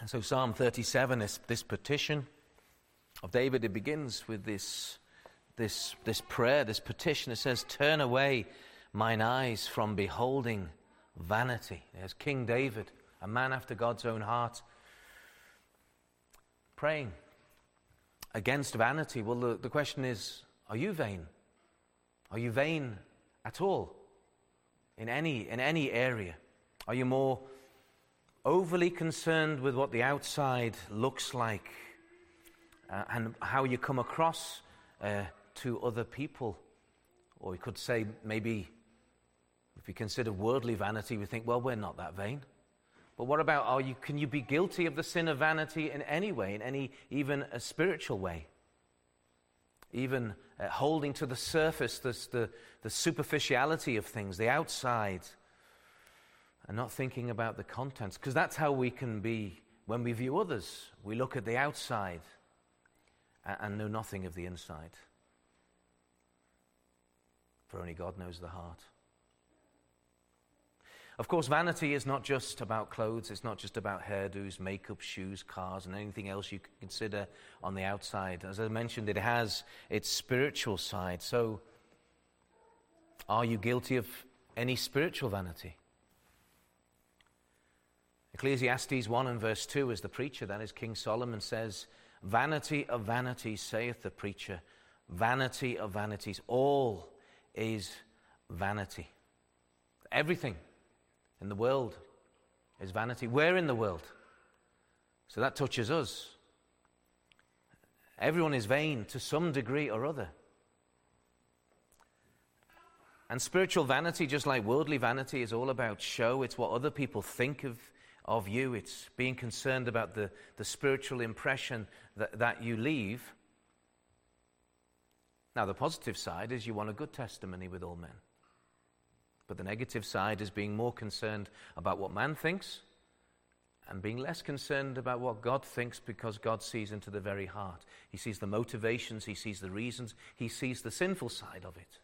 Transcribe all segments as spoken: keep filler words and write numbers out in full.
So Psalm thirty-seven is this petition of David. It begins with this, this, this prayer, this petition. It says, "Turn away mine eyes from beholding vanity." There's King David, a man after God's own heart, praying against vanity. Well, the, the question is, are you vain? Are you vain at all? In any, in any area? Are you more overly concerned with what the outside looks like uh, and how you come across uh, to other people? Or we could say maybe if we consider worldly vanity, we think, well, we're not that vain. But what about, are you? Can you be guilty of the sin of vanity in any way, in any, even a spiritual way? Even uh, holding to the surface, the, the, the superficiality of things, the outside, and not thinking about the contents. Because that's how we can be when we view others. We look at the outside and, and know nothing of the inside. For only God knows the heart. Of course, vanity is not just about clothes. It's not just about hairdos, makeup, shoes, cars, and anything else you can consider on the outside. As I mentioned, it has its spiritual side. So, are you guilty of any spiritual vanity? Ecclesiastes one and verse two, as the preacher, that is King Solomon, says, "Vanity of vanities, saith the preacher, vanity of vanities, all is vanity." Everything in the world is vanity. We're in the world, so that touches us. Everyone is vain to some degree or other. And spiritual vanity, just like worldly vanity, is all about show. It's what other people think of, of you. It's being concerned about the, the spiritual impression that, that you leave. Now, the positive side is you want a good testimony with all men. But the negative side is being more concerned about what man thinks and being less concerned about what God thinks, because God sees into the very heart. He sees the motivations, he sees the reasons, he sees the sinful side of it.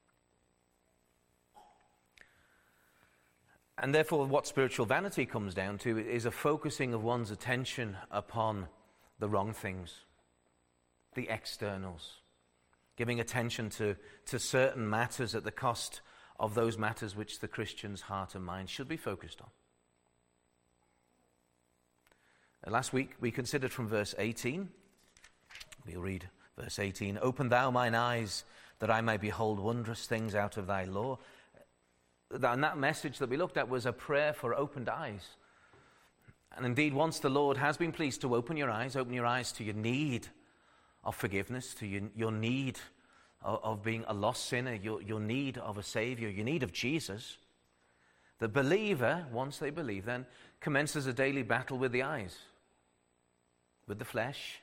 And therefore, what spiritual vanity comes down to is a focusing of one's attention upon the wrong things, the externals, giving attention to, to certain matters at the cost of those matters which the Christian's heart and mind should be focused on. Last week we considered from verse eighteen. We'll read verse eighteen. "Open thou mine eyes, that I may behold wondrous things out of thy law." And that message that we looked at was a prayer for opened eyes. And indeed, once the Lord has been pleased to open your eyes, open your eyes to your need of forgiveness, to your, your need of, of being a lost sinner, your, your need of a Savior, your need of Jesus, the believer, once they believe, then commences a daily battle with the eyes, with the flesh,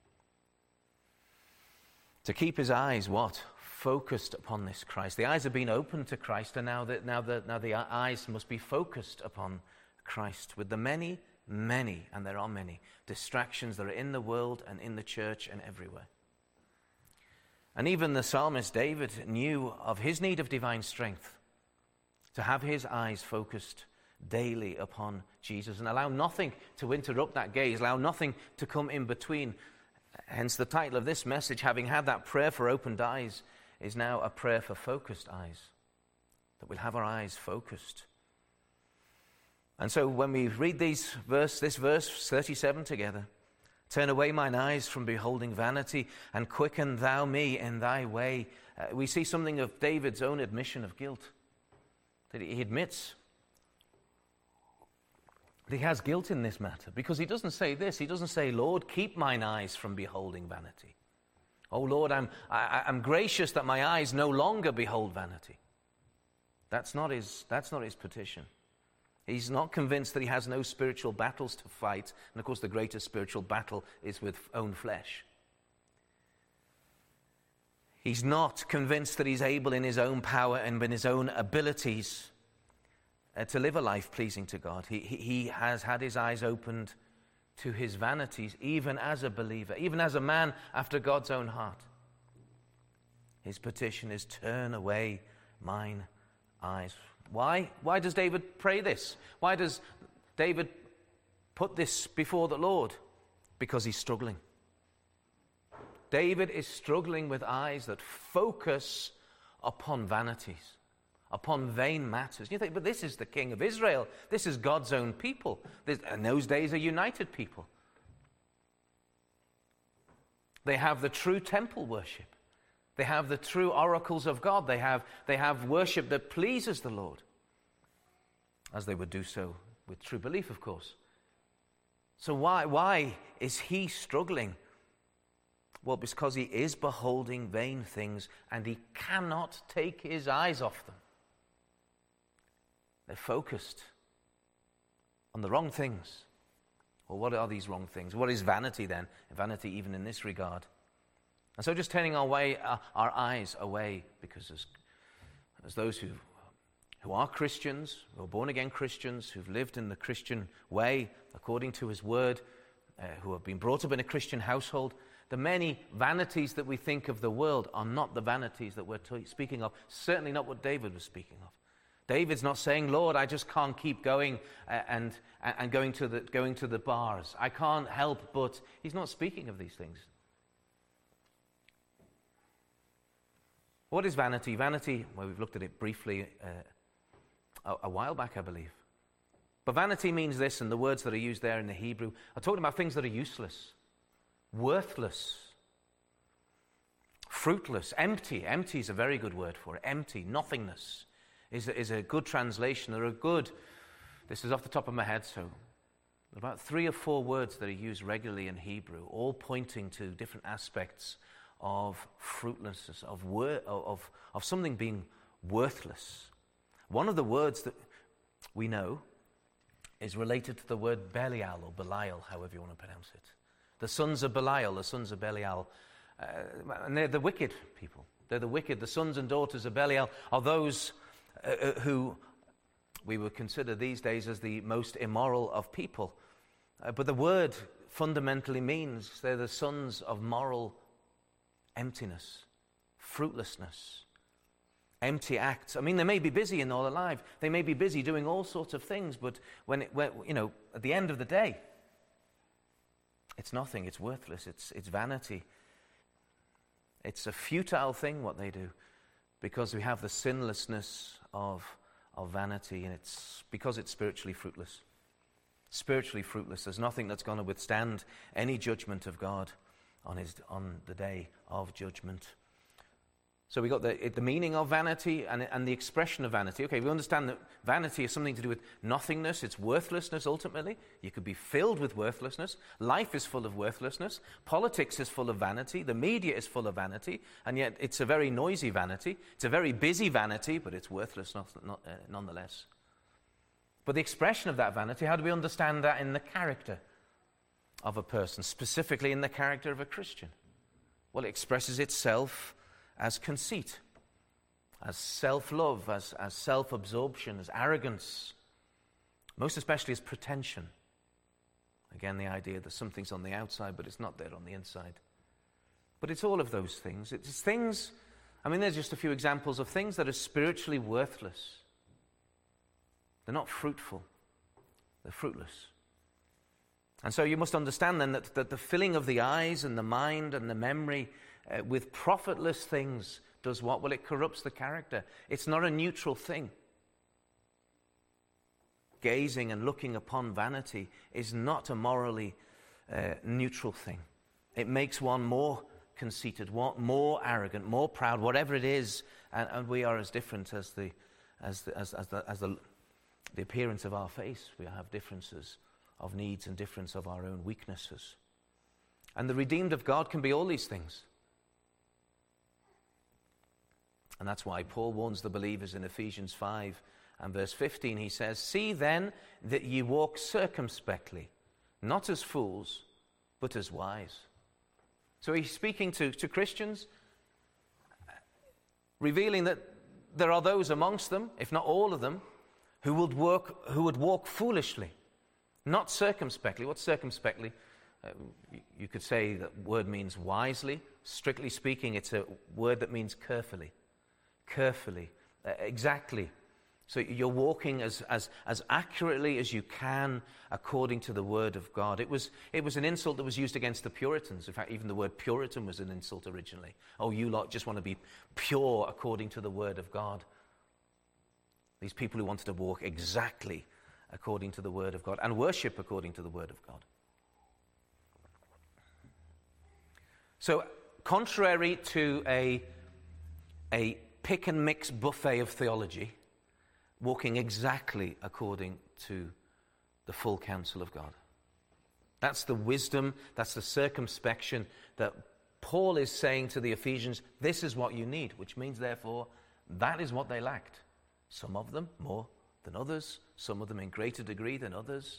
to keep his eyes what? Focused upon this Christ. The eyes have been opened to Christ, and now that now the now the eyes must be focused upon Christ, with the many, many, and there are many distractions that are in the world and in the church and everywhere. And even the psalmist David knew of his need of divine strength, to have his eyes focused daily upon Jesus and allow nothing to interrupt that gaze, allow nothing to come in between. Hence the title of this message, having had that prayer for opened eyes, is now a prayer for focused eyes, that we'll have our eyes focused. And so when we read these verse, this verse thirty-seven together, "Turn away mine eyes from beholding vanity, and quicken thou me in thy way," uh, we see something of David's own admission of guilt, that he admits that he has guilt in this matter, because he doesn't say this. He doesn't say, "Lord, keep mine eyes from beholding vanity." "Oh Lord, I'm, I, I'm gracious that my eyes no longer behold vanity." That's not his, that's not his petition. He's not convinced that he has no spiritual battles to fight. And of course, the greatest spiritual battle is with own flesh. He's not convinced that he's able in his own power and in his own abilities uh, to live a life pleasing to God. He, he, he has had his eyes opened to his vanities, even as a believer, even as a man after God's own heart. His petition is, "Turn away mine eyes." Why? Why does David pray this? Why does David put this before the Lord because he's struggling. David is struggling with eyes that focus upon vanities, upon vain matters. You think, but this is the king of Israel. This is God's own people. This, in those days, a united people. They have the true temple worship. They have the true oracles of God. They have, they have worship that pleases the Lord, as they would do so with true belief, of course. So why, why is he struggling? Well, because he is beholding vain things and he cannot take his eyes off them. They're focused on the wrong things. Well, what are these wrong things? What is vanity then? Vanity even in this regard. And so just turning our, way, uh, our eyes away, because as, as those who, who are Christians, who are born-again Christians, who've lived in the Christian way, according to his word, uh, who have been brought up in a Christian household, the many vanities that we think of the world are not the vanities that we're t- speaking of, certainly not what David was speaking of. David's not saying, Lord, I just can't keep going uh, and, and going, to the, going to the bars. I can't help but... He's not speaking of these things. What is vanity? Vanity, well, we've looked at it briefly uh, a, a while back, I believe. But vanity means this, and the words that are used there in the Hebrew are talking about things that are useless, worthless, fruitless, empty. Empty is a very good word for it. Empty, nothingness is a, is a good translation. There are good, this is off the top of my head, so about three or four words that are used regularly in Hebrew, all pointing to different aspects of fruitlessness, of, wor- of, of something being worthless. One of the words that we know is related to the word Belial or Belial, however you want to pronounce it. The sons of Belial, the sons of Belial, uh, and they're the wicked people. They're the wicked. The sons and daughters of Belial are those uh, who we would consider these days as the most immoral of people. Uh, but the word fundamentally means they're the sons of moral emptiness, fruitlessness, empty acts. I mean, they may be busy in all their life. They may be busy doing all sorts of things, but when, it, when you know, at the end of the day, it's nothing. It's worthless. It's it's vanity. It's a futile thing what they do, because we have the sinlessness of of vanity, and it's because it's spiritually fruitless. Spiritually fruitless. There's nothing that's going to withstand any judgment of God on his on the day of judgment. So we got the the meaning of vanity and, and the expression of vanity. Okay, we understand that vanity is something to do with nothingness. It's worthlessness ultimately. You could be filled with worthlessness. Life is full of worthlessness. Politics is full of vanity. The media is full of vanity. And yet it's a very noisy vanity. It's a very busy vanity, but it's worthless not, not, uh, nonetheless. But the expression of that vanity, how do we understand that in the character of a person, specifically in the character of a Christian? Well, it expresses itself as conceit, as self-love, as, as self-absorption, as arrogance, most especially as pretension. Again, the idea that something's on the outside, but it's not there on the inside. But it's all of those things. It's things, I mean, there's just a few examples of things that are spiritually worthless. They're not fruitful. They're fruitless. And so you must understand then that, that the filling of the eyes and the mind and the memory Uh, with profitless things does what? Well, it corrupts the character. It's not a neutral thing. Gazing and looking upon vanity is not a morally uh, neutral thing. It makes one more conceited, more arrogant, more proud, whatever it is, and, and we are as different as the as the, as, as, the, as the, the appearance of our face. We have differences of needs and difference of our own weaknesses. And the redeemed of God can be all these things. And that's why Paul warns the believers in Ephesians five and verse fifteen. He says, "See then that ye walk circumspectly, not as fools, but as wise." So he's speaking to, to Christians, revealing that there are those amongst them, if not all of them, who would work, who would walk foolishly, not circumspectly. What's circumspectly? Uh, you, you could say that word means wisely. Strictly speaking, it's a word that means carefully. Carefully, uh, exactly, So you're walking as, as, as accurately as you can according to the word of God. It was, it was an insult that was used against the Puritans. In fact, even the word Puritan was an insult originally. Oh, you lot just want to be pure according to the word of God. These people who wanted to walk exactly according to the word of God and worship according to the word of God. So, contrary to a, a pick and mix buffet of theology, walking exactly according to the full counsel of God. That's the wisdom, that's the circumspection that Paul is saying to the Ephesians, this is what you need, which means, therefore, that is what they lacked. Some of them more than others, some of them in greater degree than others.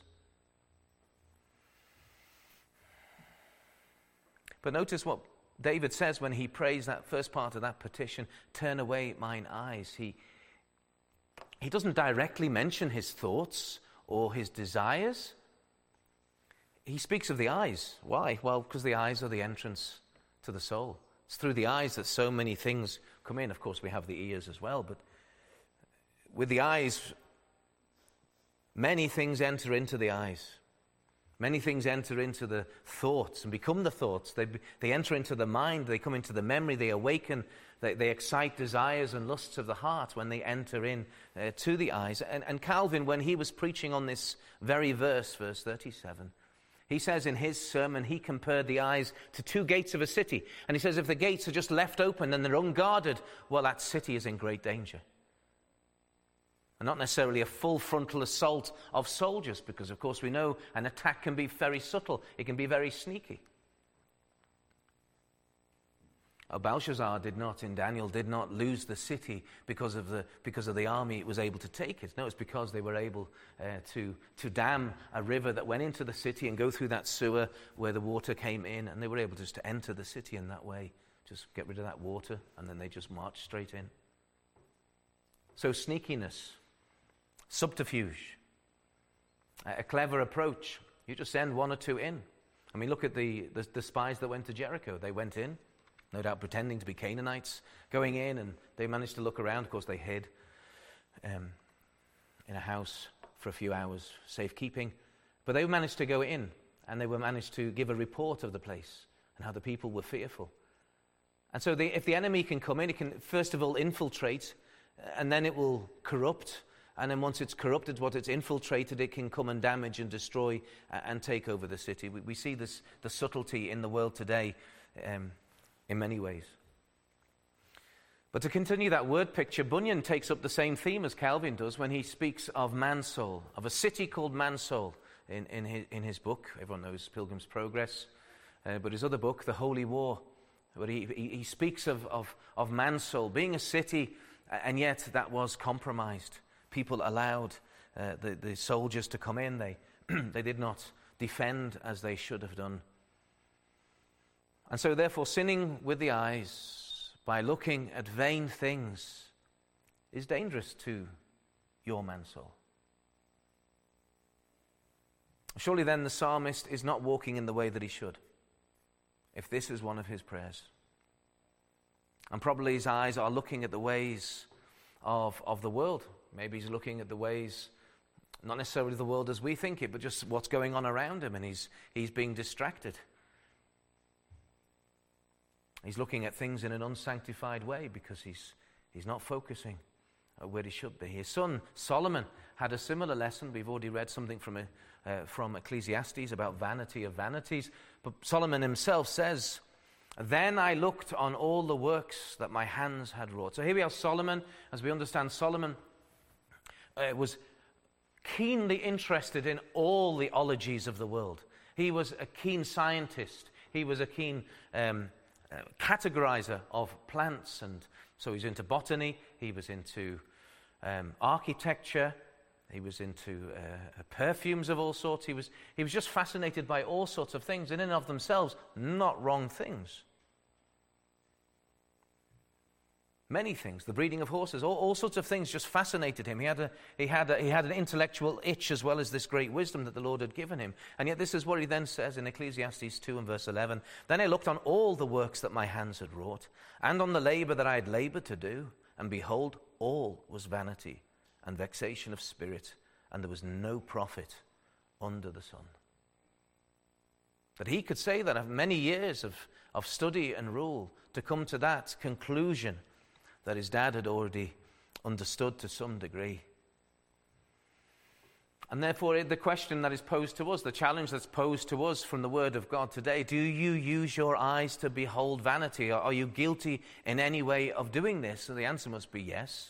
But notice what David says when he prays that first part of that petition, turn away mine eyes. He He doesn't directly mention his thoughts or his desires. He speaks of the eyes. Why? Well, because the eyes are the entrance to the soul. It's through the eyes that so many things come in. Of course, we have the ears as well, but with the eyes, many things enter into the eyes. Many things enter into the thoughts and become the thoughts. They, they enter into the mind, they come into the memory, they awaken, they, they excite desires and lusts of the heart when they enter in uh, to the eyes. And, and Calvin, when he was preaching on this very verse, verse thirty-seven, he says in his sermon, he compared the eyes to two gates of a city. And he says if the gates are just left open and they're unguarded, well, that city is in great danger. And not necessarily a full frontal assault of soldiers, because of course we know an attack can be very subtle, it can be very sneaky. Oh, Belshazzar did not, in Daniel, did not lose the city because of the because of the army it was able to take it. No, it's because they were able uh, to, to dam a river that went into the city and go through that sewer where the water came in, and they were able just to enter the city in that way, just get rid of that water, and then they just marched straight in. So sneakiness, subterfuge, a clever approach. You just send one or two in. I mean, look at the, the, the spies that went to Jericho. They went in, no doubt pretending to be Canaanites, going in, and they managed to look around. Of course, they hid um, in a house for a few hours, safekeeping. But they managed to go in, and they were managed to give a report of the place and how the people were fearful. And so they, if the enemy can come in, it can first of all infiltrate, and then it will corrupt. And then once it's corrupted, what it's infiltrated, it can come and damage and destroy uh, and take over the city. We, we see this, the subtlety in the world today um, in many ways. But to continue that word picture, Bunyan takes up the same theme as Calvin does when he speaks of Mansoul, of a city called Mansoul in, in, his, in his book. Everyone knows Pilgrim's Progress. Uh, but his other book, The Holy War, where he, he, he speaks of, of, of Mansoul being a city, and yet that was compromised. People allowed uh, the, the soldiers to come in. They, they did not defend as they should have done. And so therefore, sinning with the eyes by looking at vain things is dangerous to your Mansoul. Surely then the psalmist is not walking in the way that he should, if this is one of his prayers. And probably his eyes are looking at the ways of, of the world. Maybe he's looking at the ways, not necessarily the world as we think it, but just what's going on around him, and he's he's being distracted. He's looking at things in an unsanctified way because he's he's not focusing where he should be. His son Solomon had a similar lesson. We've already read something from a, uh, from Ecclesiastes about vanity of vanities. But Solomon himself says, "Then I looked on all the works that my hands had wrought." So here we have Solomon. As we understand, Solomon uh, was keenly interested in all the ologies of the world. He was a keen scientist. He was a keen um, uh, categorizer of plants, and so he's into botany. He was into um, architecture. He was into uh, perfumes of all sorts. He was he was just fascinated by all sorts of things, in and of themselves, not wrong things. Many things, the breeding of horses, all, all sorts of things just fascinated him. He had a he had a, he had an intellectual itch as well as this great wisdom that the Lord had given him. And yet this is what he then says in Ecclesiastes two and verse eleven. "Then I looked on all the works that my hands had wrought, and on the labor that I had labored to do, and behold, all was vanity and vexation of spirit, and there was no profit under the sun. That he could say that after many years of, of study and rule to come to that conclusion that his dad had already understood to some degree. And therefore, the question that is posed to us, the challenge that's posed to us from the Word of God today, do you use your eyes to behold vanity? Are you guilty in any way of doing this? So the answer must be yes.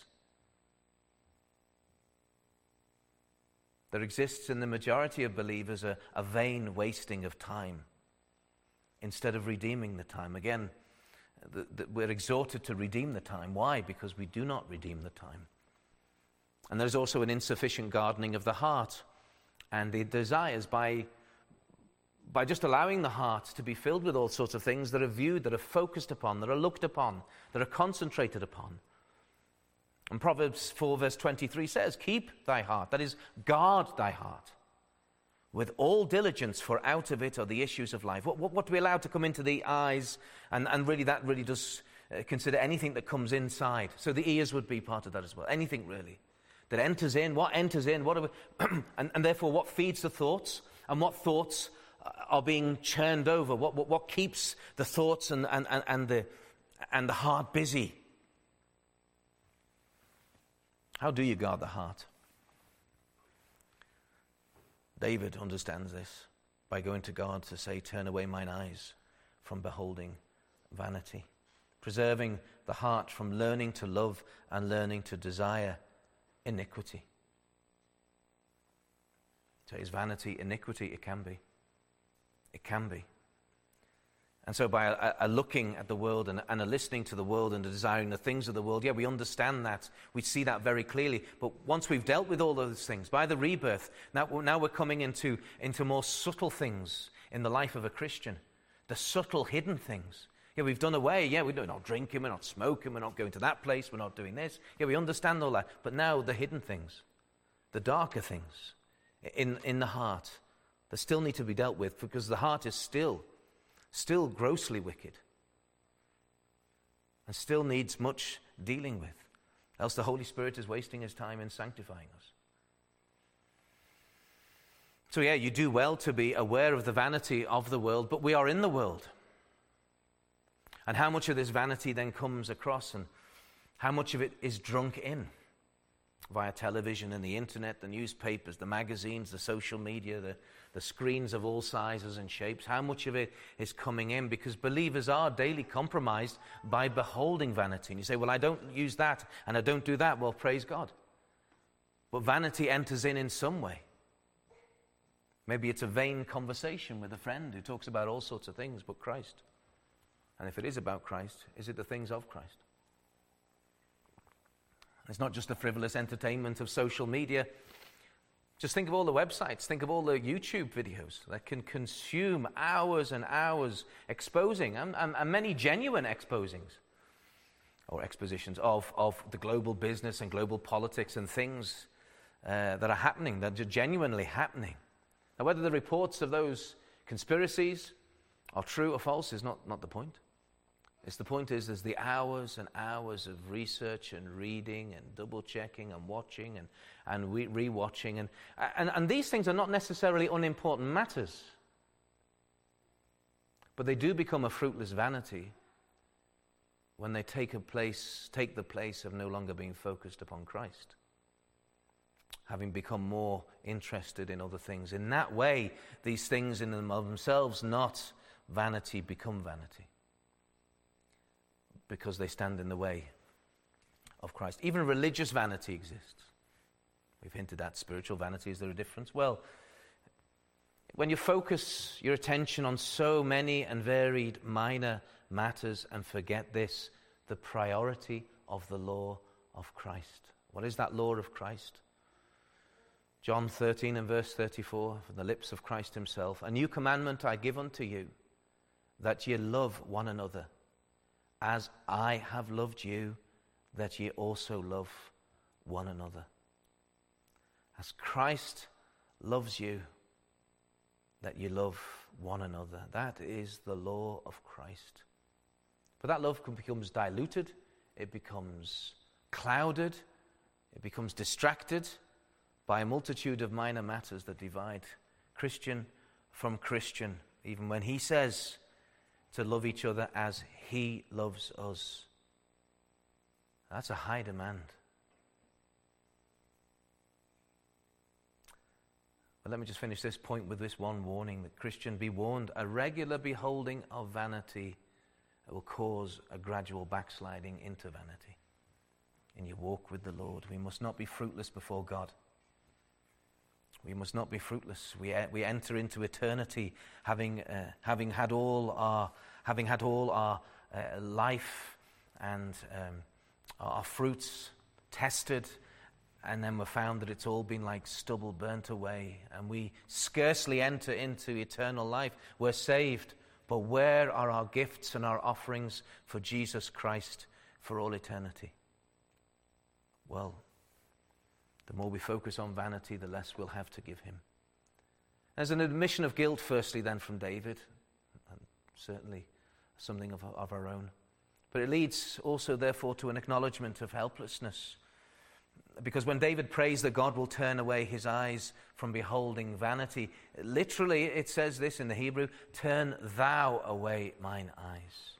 There exists in the majority of believers a, a vain wasting of time instead of redeeming the time. Again, the, the, we're exhorted to redeem the time. Why? Because we do not redeem the time. And there's also an insufficient gardening of the heart and the desires by, by just allowing the heart to be filled with all sorts of things that are viewed, that are focused upon, that are looked upon, that are concentrated upon. And Proverbs four verse twenty-three says, keep thy heart, that is, guard thy heart, with all diligence, for out of it are the issues of life. What, what, what do we allow to come into the eyes? And, and really that really does uh, consider anything that comes inside. So the ears would be part of that as well. Anything really that enters in, what enters in, what are we, and, and therefore what feeds the thoughts, and what thoughts are being churned over, what, what, what keeps the thoughts and, and, and, and, the, and the heart busy. How do you guard the heart? David understands this by going to God to say, turn away mine eyes from beholding vanity. Preserving the heart from learning to love and learning to desire iniquity. So is vanity iniquity? It can be. It can be. And so by a, a looking at the world and, and a listening to the world and a desiring the things of the world, yeah, we understand that. We see that very clearly. But once we've dealt with all those things, by the rebirth, now, now we're coming into, into more subtle things in the life of a Christian. The subtle hidden things. Yeah, we've done away. Yeah, we're not drinking, we're not smoking, we're not going to that place, we're not doing this. Yeah, we understand all that. But now the hidden things, the darker things in, in the heart, they still need to be dealt with, because the heart is still Still grossly wicked, and still needs much dealing with. Else the Holy Spirit is wasting his time in sanctifying us. So yeah, you do well to be aware of the vanity of the world, but we are in the world. And how much of this vanity then comes across, and how much of it is drunk in via television and the internet, the newspapers, the magazines, the social media, the, the screens of all sizes and shapes. How much of it is coming in? Because believers are daily compromised by beholding vanity. And you say, well, I don't use that and I don't do that. Well, praise God. But vanity enters in in some way. Maybe it's a vain conversation with a friend who talks about all sorts of things but Christ. And if it is about Christ, is it the things of Christ? It's not just the frivolous entertainment of social media. Just think of all the websites, think of all the YouTube videos that can consume hours and hours exposing, and, and, and many genuine exposings, or expositions of, of the global business and global politics and things uh, that are happening, that are genuinely happening. Now, whether the reports of those conspiracies are true or false is not, not the point. It's the point is there's the hours and hours of research and reading and double-checking and watching and, and re- re-watching. And, and, and these things are not necessarily unimportant matters. But they do become a fruitless vanity when they take a place, take the place of no longer being focused upon Christ, having become more interested in other things. In that way, these things in them of themselves, not vanity, become vanity, because they stand in the way of Christ. Even religious vanity exists. We've hinted at spiritual vanity. Is there a difference? Well, when you focus your attention on so many and varied minor matters and forget this, the priority of the law of Christ. What is that law of Christ? John thirteen and verse thirty-four, from the lips of Christ himself, a new commandment I give unto you, that ye love one another, as I have loved you, that ye also love one another. As Christ loves you, that ye love one another. That is the law of Christ. But that love becomes diluted, it becomes clouded It becomes distracted by a multitude of minor matters that divide Christian from Christian, even when he says to love each other as he loves us. That's a high demand. But let me just finish this point with this one warning, that Christian, be warned, a regular beholding of vanity will cause a gradual backsliding into vanity in your walk with the Lord. We must not be fruitless before God. We must not be fruitless. We we enter into eternity having uh, having had all our having had all our uh, life and um, our fruits tested, and then we're found that it's all been like stubble burnt away, and we scarcely enter into eternal life. We're saved, but where are our gifts and our offerings for Jesus Christ for all eternity? Well, the more we focus on vanity, the less we'll have to give him. There's an admission of guilt, firstly, then, from David, and certainly something of, of our own. But it leads also, therefore, to an acknowledgement of helplessness. Because when David prays that God will turn away his eyes from beholding vanity, literally it says this in the Hebrew, turn thou away mine eyes.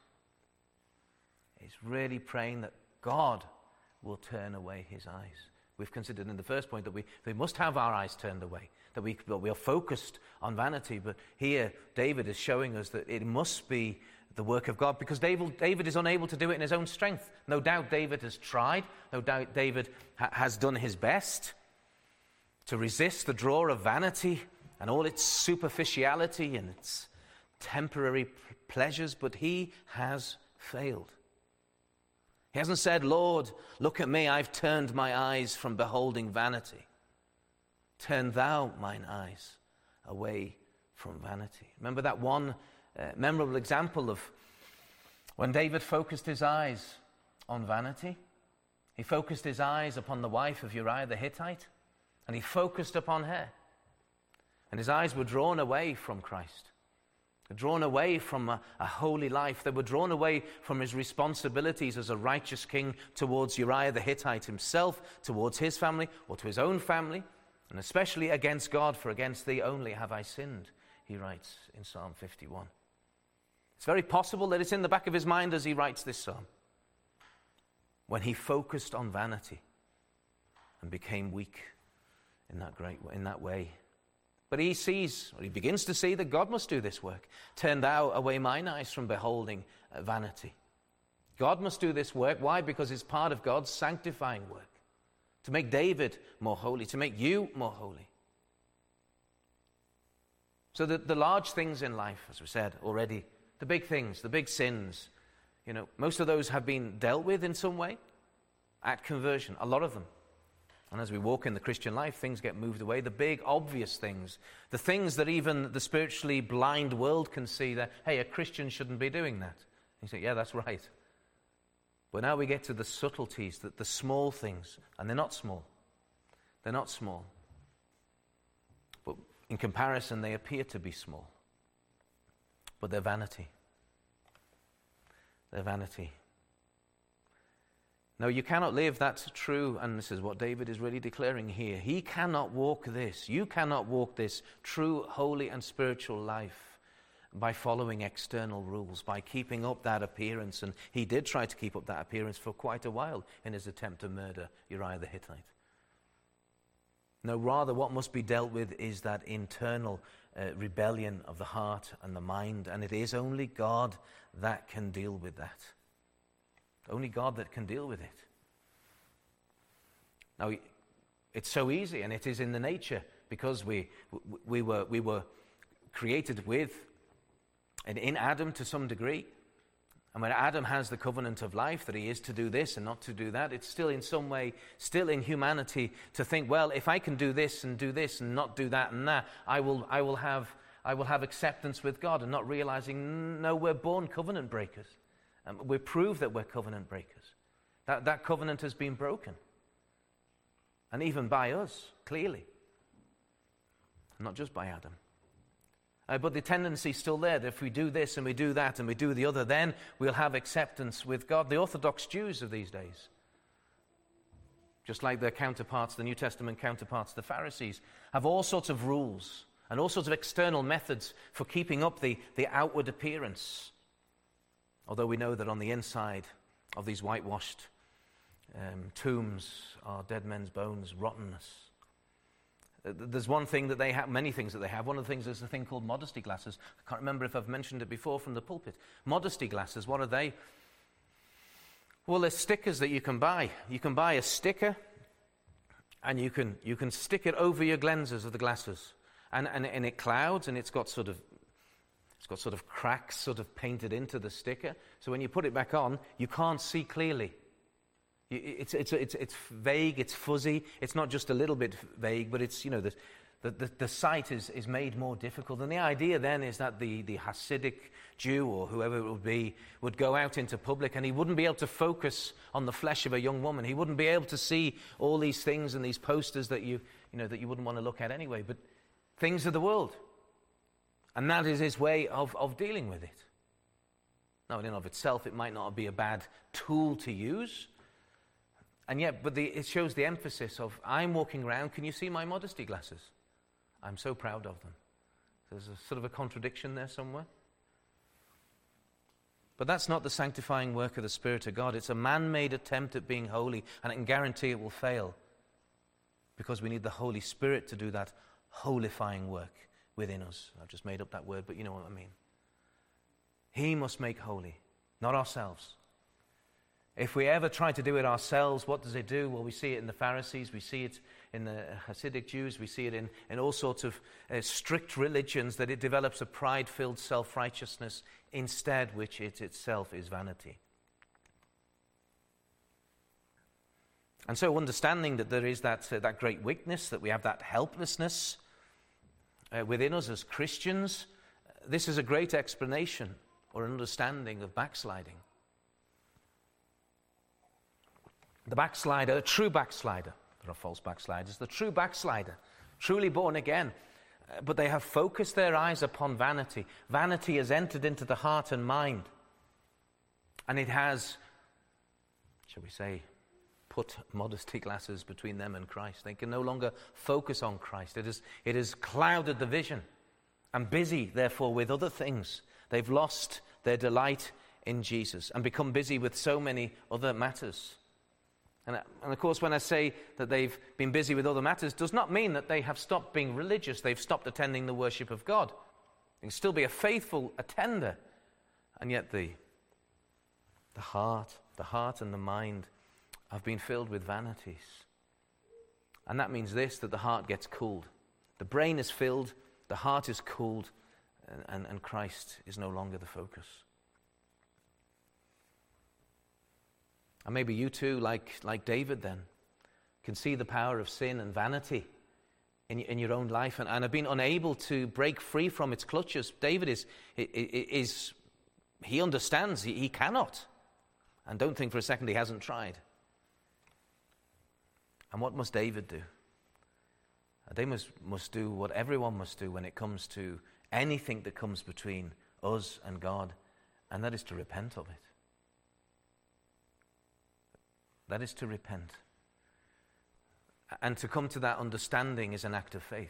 He's really praying that God will turn away his eyes. We've considered in the first point that we, we must have our eyes turned away, that we, that we are focused on vanity. But here, David is showing us that it must be the work of God, because David, David is unable to do it in his own strength. No doubt David has tried. No doubt David ha- has done his best to resist the draw of vanity and all its superficiality and its temporary p- pleasures, but he has failed. He hasn't said, Lord, look at me, I've turned my eyes from beholding vanity. Turn thou mine eyes away from vanity. Remember that one uh, memorable example of when David focused his eyes on vanity? He focused his eyes upon the wife of Uriah the Hittite, and he focused upon her. And his eyes were drawn away from Christ. Drawn away from a, a holy life. They were drawn away from his responsibilities as a righteous king towards Uriah the Hittite himself, towards his family, or to his own family, and especially against God, for against thee only have I sinned, he writes in Psalm fifty-one. It's very possible that it's in the back of his mind as he writes this psalm, when he focused on vanity and became weak in that great in that way. But he sees, or he begins to see, that God must do this work. Turn thou away mine eyes from beholding uh, vanity. God must do this work. Why? Because it's part of God's sanctifying work. To make David more holy, to make you more holy. So that the large things in life, as we said already, the big things, the big sins, you know, most of those have been dealt with in some way at conversion, a lot of them. And as we walk in the Christian life, things get moved away. The big, obvious things, the things that even the spiritually blind world can see that, hey, a Christian shouldn't be doing that. You say, yeah, that's right. But now we get to the subtleties, the, the small things, and they're not small. They're not small. But in comparison, they appear to be small. But they're vanity. They're vanity. No, you cannot live, that's true, and this is what David is really declaring here. He cannot walk this, you cannot walk this true, holy, and spiritual life by following external rules, by keeping up that appearance. And he did try to keep up that appearance for quite a while in his attempt to murder Uriah the Hittite. No, rather what must be dealt with is that internal uh, rebellion of the heart and the mind, and it is only God that can deal with that. Only God that can deal with it. Now, it's so easy, and it is in the nature, because we we were we were created with and in Adam to some degree. And when Adam has the covenant of life that he is to do this and not to do that, it's still in some way, still in humanity to think, well, if I can do this and do this and not do that and that, I will I will have I will have acceptance with God, and not realizing, no, we're born covenant breakers. Um, we prove that we're covenant breakers. That, that covenant has been broken. And even by us, clearly. Not just by Adam. Uh, but the tendency is still there that if we do this and we do that and we do the other, then we'll have acceptance with God. The Orthodox Jews of these days just like their counterparts, the New Testament counterparts, the Pharisees, have all sorts of rules and all sorts of external methods for keeping up the, the outward appearance. Although we know that on the inside of these whitewashed um, tombs are dead men's bones, rottenness. There's one thing that they have, many things that they have. One of the things is a thing called modesty glasses. I can't remember if I've mentioned it before from the pulpit. Modesty glasses, what are they? Well, they're stickers that you can buy. You can buy a sticker, and you can you can stick it over your lenses of the glasses, and and, and it clouds, and it's got sort of it's got sort of cracks sort of painted into the sticker. So when you put it back on, you can't see clearly. It's it's it's it's vague. It's fuzzy. It's not just a little bit vague, but it's you know the the the, the sight is is made more difficult. And the idea then is that the the Hasidic Jew or whoever it would be would go out into public, and he wouldn't be able to focus on the flesh of a young woman. He wouldn't be able to see all these things and these posters that you you know that you wouldn't want to look at anyway. But things of the world, and that is his way of of dealing with it. Now, in and of itself, it might not be a bad tool to use. And yet, but the, it shows the emphasis of, I'm walking around, can you see my modesty glasses? I'm so proud of them. There's a sort of a contradiction there somewhere. But that's not the sanctifying work of the Spirit of God. It's a man-made attempt at being holy, and I can guarantee it will fail, because we need the Holy Spirit to do that holifying work within us. I've just made up that word, but you know what I mean. He must make holy, not ourselves. If we ever try to do it ourselves, what does it do? Well, we see it in the Pharisees, we see it in the Hasidic Jews, we see it in, in all sorts of uh, strict religions, that it develops a pride-filled self-righteousness instead, which it itself is vanity. And so understanding that there is that, uh, that great weakness, that we have that helplessness uh, within us as Christians, this is a great explanation or understanding of backsliding. The backslider, the true backslider, there are false backsliders, the true backslider, truly born again, uh, but they have focused their eyes upon vanity. Vanity has entered into the heart and mind, and it has, shall we say, put modesty glasses between them and Christ. They can no longer focus on Christ. It has, it has clouded the vision, and busy, therefore, with other things. They've lost their delight in Jesus and become busy with so many other matters. And, and of course, when I say that they've been busy with other matters, does not mean that they have stopped being religious. They've stopped attending the worship of God. They can still be a faithful attender. And yet the, the heart, the heart and the mind have been filled with vanities. And that means this, that the heart gets cooled. The brain is filled, the heart is cooled, and, and, and Christ is no longer the focus. And maybe you too, like, like David then, can see the power of sin and vanity in, in your own life and, and have been unable to break free from its clutches. David is, is he understands, he, he cannot. And don't think for a second he hasn't tried. And what must David do? They must, must do what everyone must do when it comes to anything that comes between us and God, and that is to repent of it. That is to repent. And to come to that understanding is an act of faith.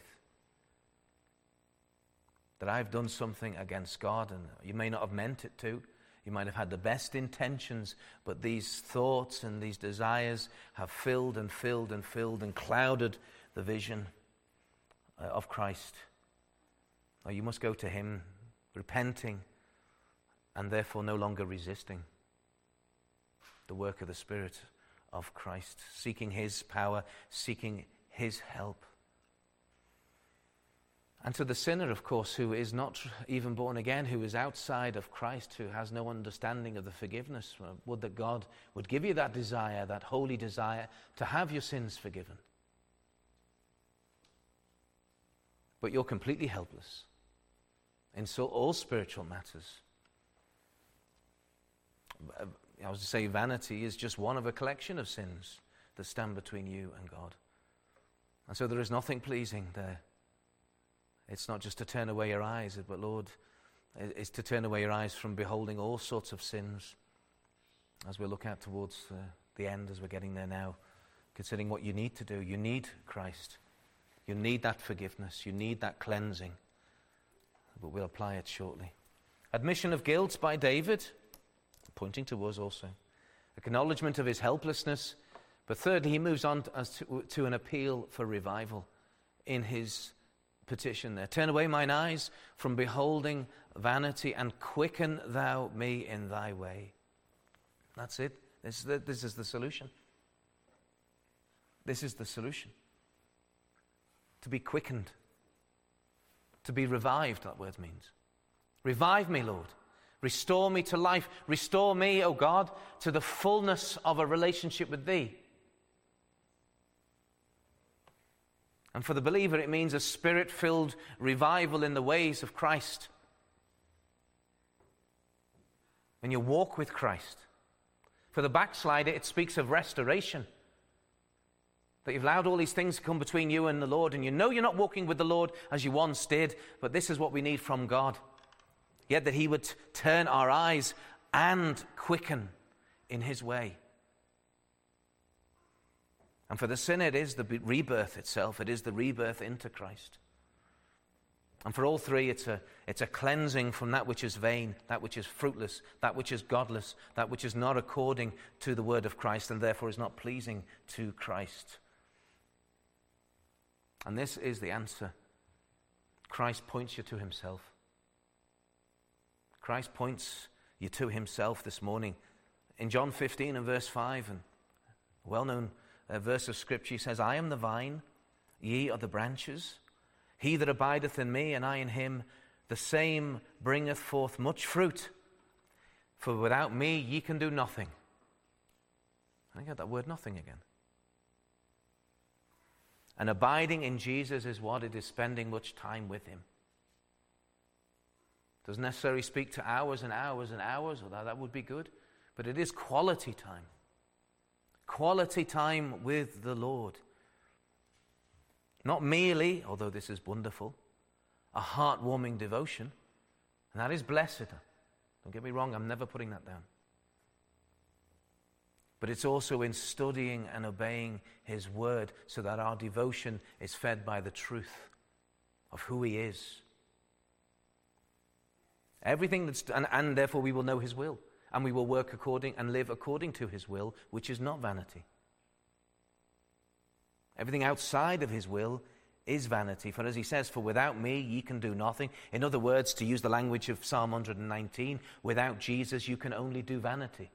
That I've done something against God, and you may not have meant it to. You might have had the best intentions, but these thoughts and these desires have filled and filled and filled and clouded the vision of Christ. Now you must go to him repenting and therefore no longer resisting the work of the Spirit of Christ, seeking his power, seeking his help. And to the sinner, of course, who is not even born again, who is outside of Christ, who has no understanding of the forgiveness, would that God would give you that desire, that holy desire, to have your sins forgiven. But you're completely helpless in so all spiritual matters. I was to say vanity is just one of a collection of sins that stand between you and God. And so there is nothing pleasing there. It's not just to turn away your eyes, but Lord, it's to turn away your eyes from beholding all sorts of sins as we look out towards uh, the end, as we're getting there now. considering what you need to do. You need Christ. You need that forgiveness. You need that cleansing. But we'll apply it shortly. Admission of guilt by David, pointing to us also. Acknowledgement of his helplessness. But thirdly, he moves on to, as to, to an appeal for revival in his petition there. Turn away mine eyes from beholding vanity, and quicken thou me in thy way. That's it. This is the, this is the solution. This is the solution. To be quickened. To be revived, that word means. Revive me, Lord. Restore me to life. Restore me, O God, to the fullness of a relationship with thee. And for the believer, it means a spirit-filled revival in the ways of Christ. When you walk with Christ. For the backslider, it speaks of restoration. That you've allowed all these things to come between you and the Lord, and you know you're not walking with the Lord as you once did, but this is what we need from God. Yet that he would turn our eyes and quicken in his way. And for the sinner, it is the rebirth itself. It is the rebirth into Christ. And for all three, it's a, it's a cleansing from that which is vain, that which is fruitless, that which is godless, that which is not according to the word of Christ, and therefore is not pleasing to Christ. And this is the answer. Christ points you to himself. Christ points you to himself this morning. In John fifteen and verse five, and a well-known uh, verse of Scripture, he says, I am the vine, ye are the branches. He that abideth in me, and I in him, the same bringeth forth much fruit. For without me ye can do nothing. I got that word nothing again. And abiding in Jesus is what? It is spending much time with him. Doesn't necessarily speak to hours and hours and hours, although that would be good. But it is quality time. Quality time with the Lord. Not merely, although this is wonderful, a heart-warming devotion. And that is blessed. Don't get me wrong, I'm never putting that down. But it's also in studying and obeying his word so that our devotion is fed by the truth of who he is. Everything that's, and, and therefore we will know his will. And we will work according and live according to his will, which is not vanity. Everything outside of his will is vanity. For as he says, for without me ye can do nothing. In other words, to use the language of Psalm one nineteen, without Jesus you can only do vanity.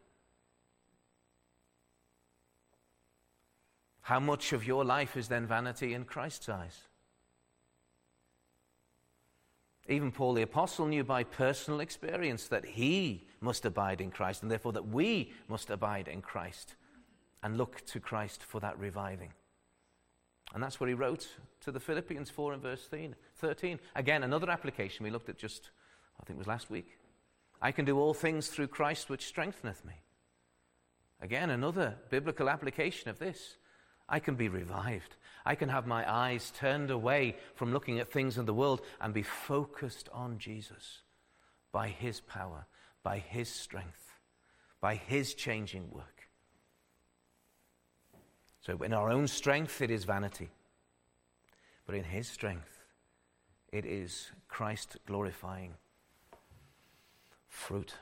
How much of your life is then vanity in Christ's eyes? Even Paul the Apostle knew by personal experience that he must abide in Christ, and therefore that we must abide in Christ and look to Christ for that reviving. And that's what he wrote to the Philippians four and verse thirteen. Again, another application we looked at just, I think it was last week. I can do all things through Christ which strengtheneth me. Again, another biblical application of this. I can be revived. I can have my eyes turned away from looking at things in the world and be focused on Jesus by his power, by his strength, by his changing work. So in our own strength, it is vanity. But in his strength, it is Christ glorifying fruit.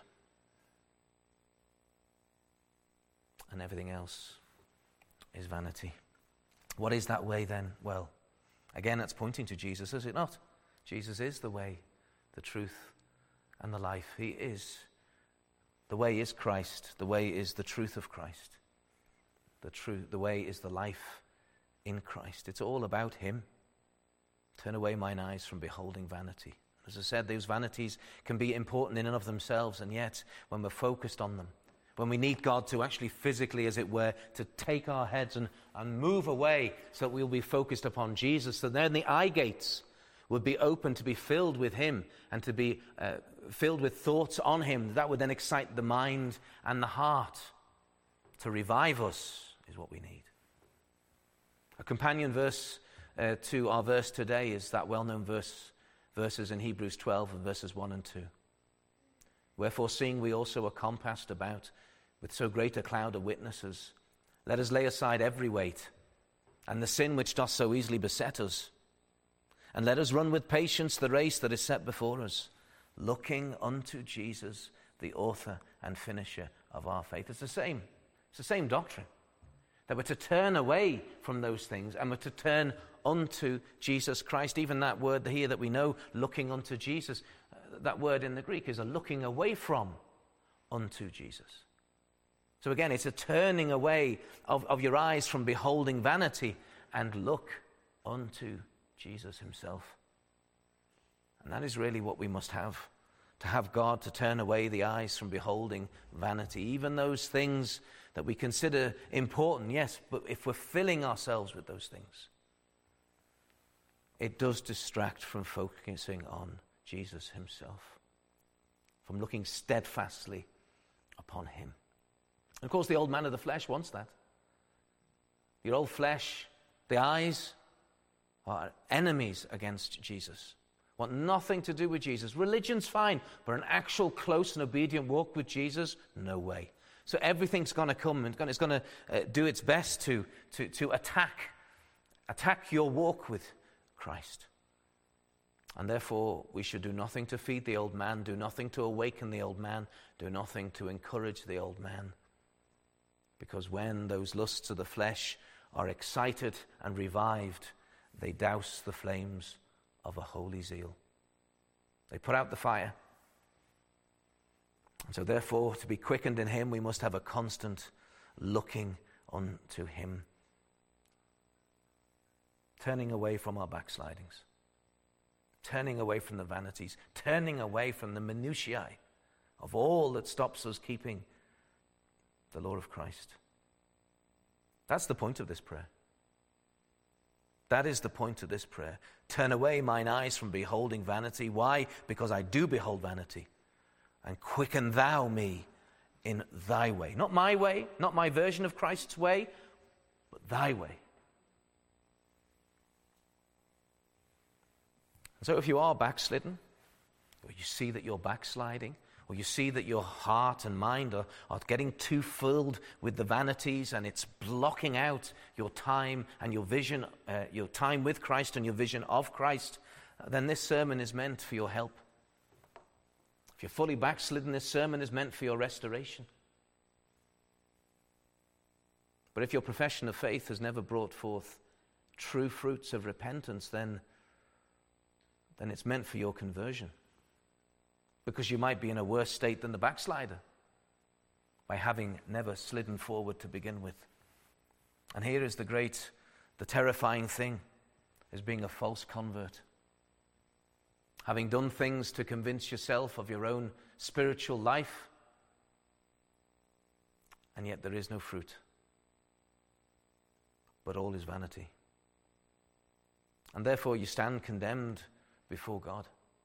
And everything else is vanity. What is that way then? Well, again, that's pointing to Jesus, is it not? Jesus is the way, the truth, and the life. He is. The way is Christ. The way is the truth of Christ. The truth, the way is the life in Christ. It's all about him. Turn away mine eyes from beholding vanity. As I said, those vanities can be important in and of themselves, and yet when we're focused on them, when we need God to actually physically, as it were, to take our heads and, and move away so that we'll be focused upon Jesus, so then the eye gates would be open to be filled with him and to be uh, filled with thoughts on him. That would then excite the mind and the heart. To revive us is what we need. A companion verse uh, to our verse today is that well-known verse, verses in Hebrews twelve and verses one and two. Wherefore, seeing we also are compassed about with so great a cloud of witnesses, Let us lay aside every weight and the sin which doth so easily beset us. And let us run with patience the race that is set before us, looking unto Jesus, the author and finisher of our faith. It's the same. It's the same doctrine. That we're to turn away from those things and we're to turn unto Jesus Christ. Even that word here that we know, looking unto Jesus, uh, that word in the Greek is a looking away from unto Jesus. So again, it's a turning away of, of your eyes from beholding vanity and look unto Jesus himself. And that is really what we must have, to have God to turn away the eyes from beholding vanity. Even those things that we consider important, yes, but if we're filling ourselves with those things, it does distract from focusing on Jesus himself, from looking steadfastly upon him. And of course, the old man of the flesh wants that. Your old flesh, the eyes, are enemies against Jesus. Want nothing to do with Jesus. Religion's fine, but an actual close and obedient walk with Jesus, no way. So everything's going to come and it's going to uh, do its best to, to, to attack, attack your walk with Christ. And therefore, we should do nothing to feed the old man, do nothing to awaken the old man, do nothing to encourage the old man. Because when those lusts of the flesh are excited and revived, they douse the flames of a holy zeal. They put out the fire. And so therefore, to be quickened in him, we must have a constant looking unto him. Turning away from our backslidings. Turning away from the vanities. Turning away from the minutiae of all that stops us keeping the law of Christ. That's the point of this prayer. That is the point of this prayer. Turn away mine eyes from beholding vanity. Why? Because I do behold vanity. And quicken thou me in thy way. Not my way, not my version of Christ's way, but thy way. And so if you are backslidden, or you see that you're backsliding, or you see that your heart and mind are, are getting too filled with the vanities and it's blocking out your time and your vision, uh, your time with Christ and your vision of Christ, uh, then this sermon is meant for your help. If you're fully backslidden, this sermon is meant for your restoration. But if your profession of faith has never brought forth true fruits of repentance, then, then it's meant for your conversion. Because you might be in a worse state than the backslider by having never slidden forward to begin with. And here is the great, the terrifying thing, is being a false convert. Having done things to convince yourself of your own spiritual life, and yet there is no fruit. But all is vanity. And therefore you stand condemned before God.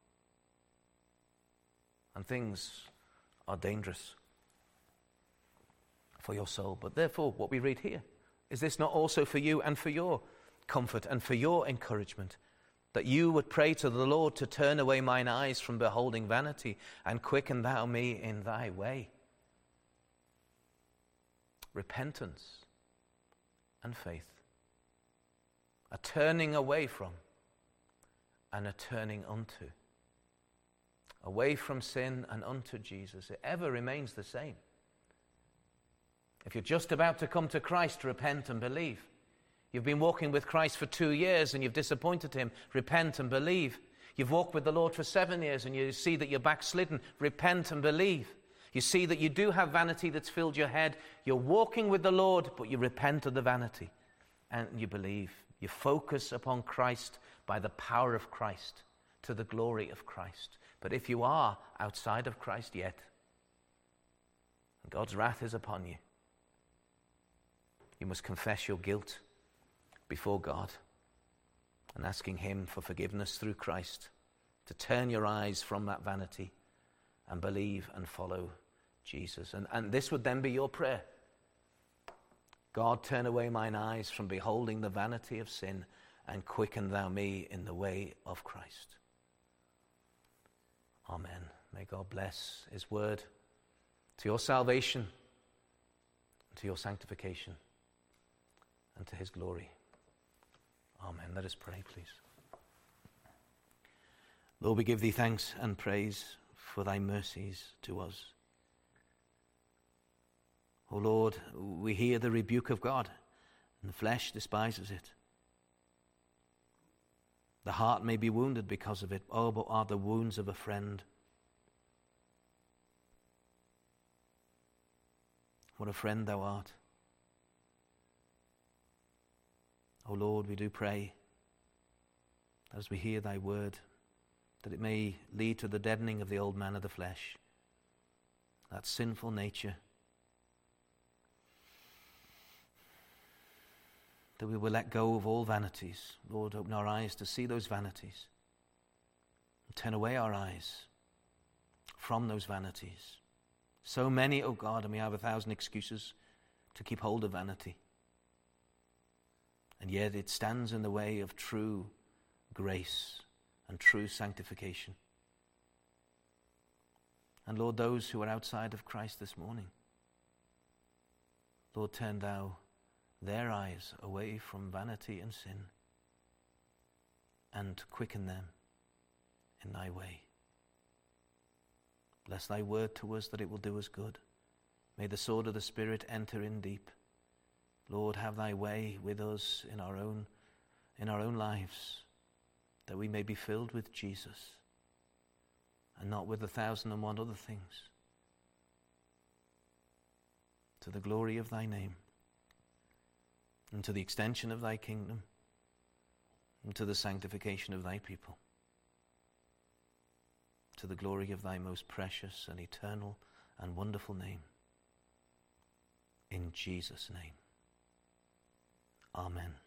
And things are dangerous for your soul. But therefore, what we read here, is this not also for you and for your comfort and for your encouragement? That you would pray to the Lord to turn away mine eyes from beholding vanity and quicken thou me in thy way. Repentance and faith. A turning away from and a turning unto. Away from sin and unto Jesus. It ever remains the same. If you're just about to come to Christ, repent and believe. You've been walking with Christ for two years and you've disappointed him, repent and believe. You've walked with the Lord for seven years and you see that you're backslidden, repent and believe. You see that you do have vanity that's filled your head. You're walking with the Lord, but you repent of the vanity and you believe. You focus upon Christ by the power of Christ to the glory of Christ. But if you are outside of Christ yet, and God's wrath is upon you, you must confess your guilt before God and asking him for forgiveness through Christ, to turn your eyes from that vanity and believe and follow Jesus. And, and this would then be your prayer. God, turn away mine eyes from beholding the vanity of sin and quicken thou me in the way of Christ. Amen. May God bless his word to your salvation and to your sanctification. and to his glory. Amen. Let us pray, please. Lord, we give thee thanks and praise for thy mercies to us. O Lord, we hear the rebuke of God, and the flesh despises it. The heart may be wounded because of it. Oh, but are the wounds of a friend. What a friend thou art. O Lord, we do pray, as we hear thy word, that it may lead to the deadening of the old man of the flesh, that sinful nature, that we will let go of all vanities. Lord, open our eyes to see those vanities, and turn away our eyes from those vanities. So many, O God, and we have a thousand excuses to keep hold of vanity. And yet it stands in the way of true grace and true sanctification. And Lord, those who are outside of Christ this morning, Lord, turn thou their eyes away from vanity and sin, and quicken them in thy way. Bless thy word to us, that it will do us good. May the sword of the Spirit enter in deep. Lord, have thy way with us in our own, in our own lives, that we may be filled with Jesus, and not with a thousand and one other things, to the glory of thy name, and to the extension of thy kingdom, and to the sanctification of thy people, to the glory of thy most precious and eternal and wonderful name. In Jesus' name. Amen.